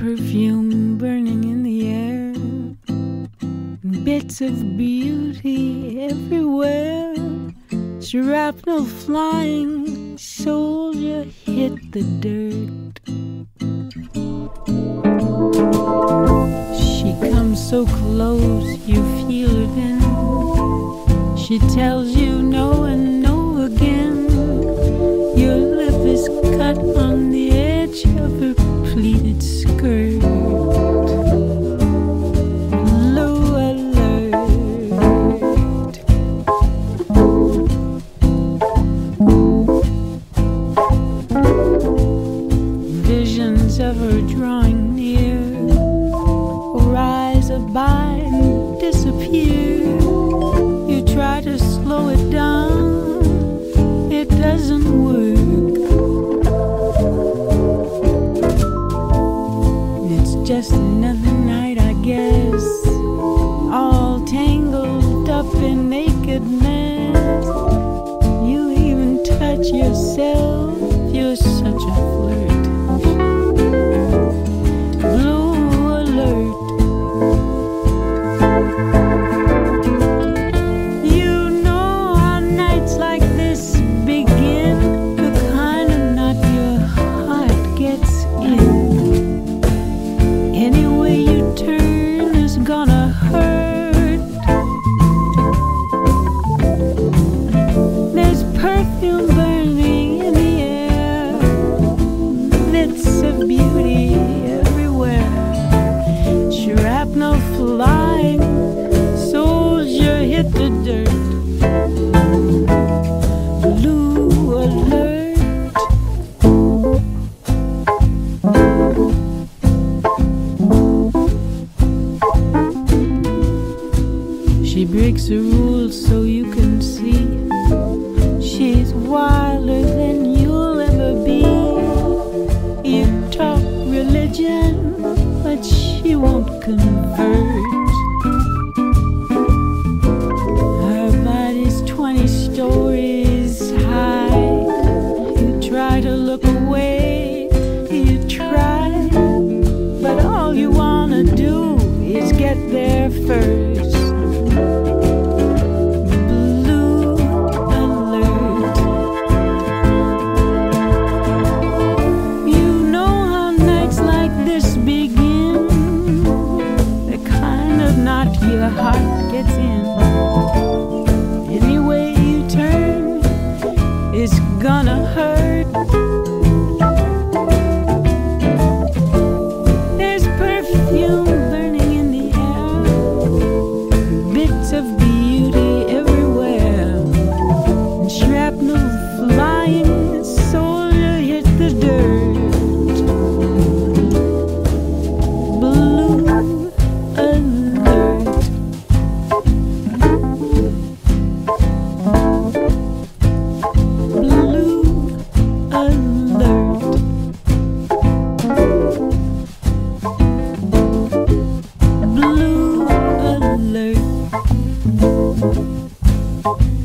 perfume burning in the air, bits of beauty everywhere, shrapnel flying, soldier hit the dirt. She comes so close, you feel her then. She tells you no and no again. Your lip is cut on the edge of her pleated skirt. Blue alert. Visions of her drawing near rise by and disappear. You try to slow it down, it doesn't work. It's just another night, I guess, all tangled up in nakedness. You even touch yourself, you're such a flirt. Blue alert. She breaks the rules so you can see. She's wilder than you'll ever be. You talk religion, but she won't convert. Her body's 20 stories high. You try to look away, you try, but all you wanna do is get there first. Your heart gets in. Any way you turn, it's gonna hurt. There's perfume burning in the air, bits of beauty everywhere, and shrapnel flying, soldier hit the dirt. Blue alert.